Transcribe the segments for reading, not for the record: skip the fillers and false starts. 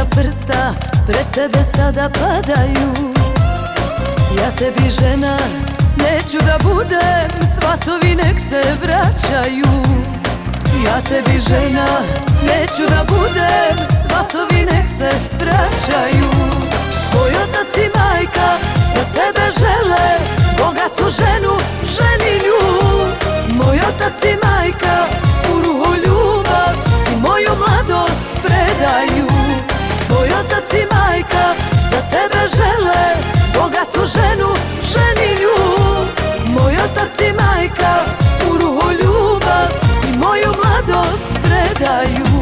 prsta pred tebe sada padaju. Ja tebi žena neću da budem, svatovi nek se vraćaju. Ja tebi žena neću da budem, svatovi nek se vraćaju. Tvoj otac i majka za tebe žele bogatu ženu, ženi nju. Moj otac i majka u ruhu ljubav i moju mladost predaju. Tvoj otac i majka za tebe žele bogatu ženu, ženi nju. Moj otac i majka u ruhu ljubav i moju mladost predaju.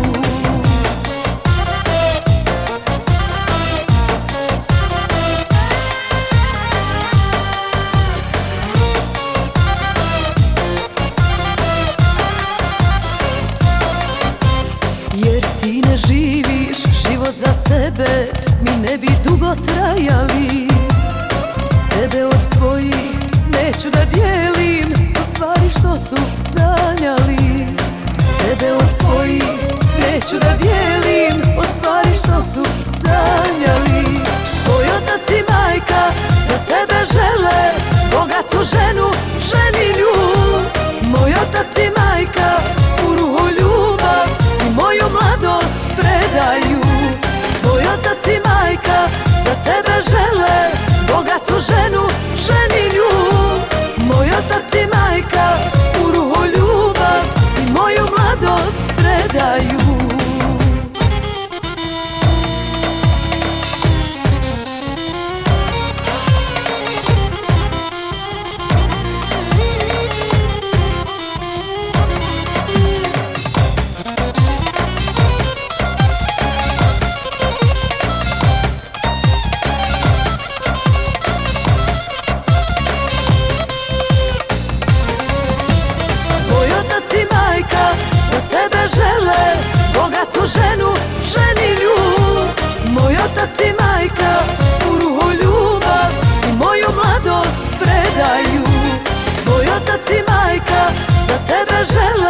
Jer ti ne živiš život za sebe, mi ne bi dugo trajali. Tebe od tvojih neću da dijelim, o stvari što su sanjali. Tebe od tvojih neću da dijelim, o stvari što su sanjali. Tvoj otac i majka za tebe žele bogatu ženu, ženi nju. Moj otac i majka u ruhu ljubav i moju mladost predaju. Tvoj otac i majka za tebe žele bogatu ženu, ženi nju. Moj otac i majka u ruhu ljubav i moju mladost predaju. Za tebe žele bogatu ženu, ženi nju. Moj otac i majka u ruhu ljubav i moju mladost predaju. Tvoj otac i majka za tebe žele